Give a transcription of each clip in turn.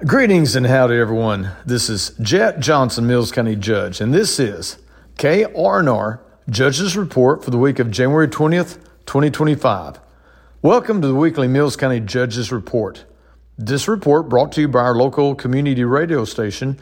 Greetings and howdy, everyone. This is Jet Johnson, Mills County Judge, and this is KR&R Judge's Report for the week of January 20th, 2025. Welcome to the weekly Mills County Judge's Report. This report brought to you by our local community radio station,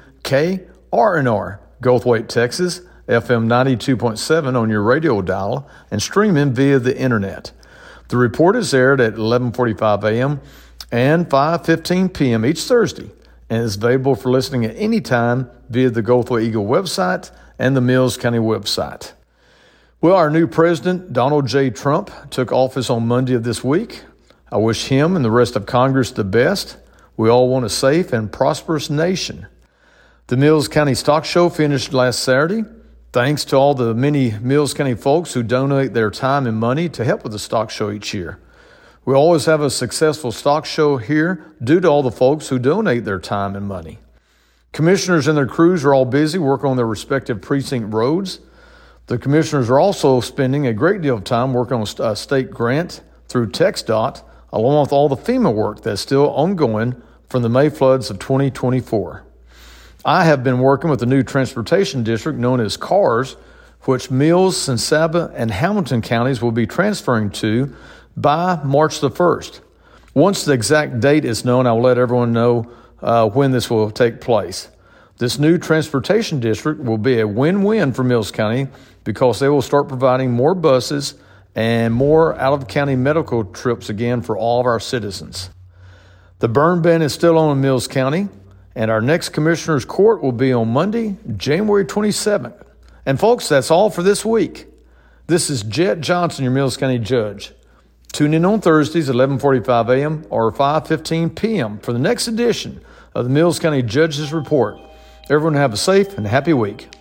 KR&R, Goldthwaite, Texas, FM 92.7 on your radio dial, and streaming via the internet. The report is aired at 11:45 a.m. and 5:15 p.m. each Thursday, and is available for listening at any time via the Goldthwaite Eagle website and the Mills County website. Well, our new president, Donald J. Trump, took office on Monday of this week. I wish him and the rest of Congress the best. We all want a safe and prosperous nation. The Mills County Stock Show finished last Saturday. Thanks to all the many Mills County folks who donate their time and money to help with the stock show each year. We always have a successful stock show here due to all the folks who donate their time and money. Commissioners and their crews are all busy working on their respective precinct roads. The commissioners are also spending a great deal of time working on a state grant through TxDOT, along with all the FEMA work that's still ongoing from the May floods of 2024. I have been working with the new transportation district known as CARS, which Mills, Sinsaba, and Hamilton counties will be transferring to by March the 1st. Once the exact date is known, I will let everyone know when this will take place. This new transportation district will be a win-win for Mills County because they will start providing more buses and more out-of-county medical trips again for all of our citizens. The burn ban is still on in Mills County, and our next Commissioner's Court will be on Monday, January 27th. And folks, that's all for this week. This is Jet Johnson, your Mills County Judge. Tune in on Thursdays at 11:45 a.m. or 5:15 p.m. for the next edition of the Mills County Judge's Report. Everyone have a safe and happy week.